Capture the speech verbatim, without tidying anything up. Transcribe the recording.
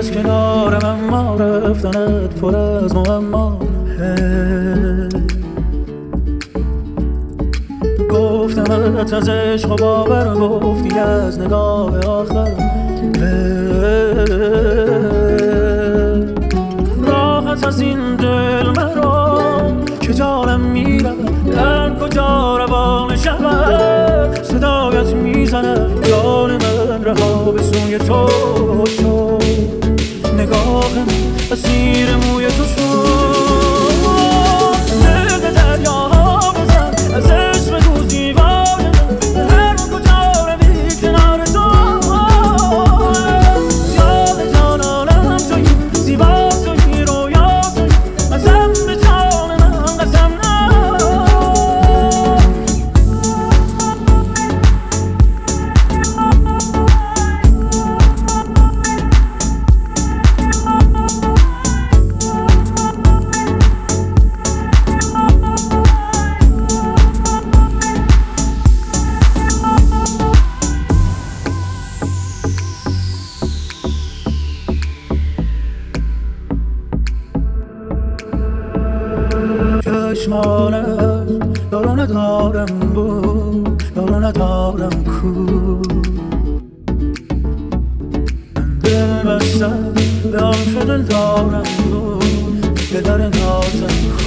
از کنارم اما رفتنت پر از معما. گفتمت از عشق و باور، گفتی از نگاه آخر. راحت از این دل مرا که جانم میرود، در کجا روان شود صدایت میزند. جان من رها به سوی تو شد، نگاهم اسیر موی تو شد. دل به دریاها بزن، از عشق بگو زیبای من، هر کجا روی کنار تو. یاد جانانم تویی، زیبا تویی، رویا تویی، قسم به جان من قسم نه. چشمانت دارو ندارم بود، دارو ندارم کو. من دل بستم به آن که دل دارم بود، به در نازم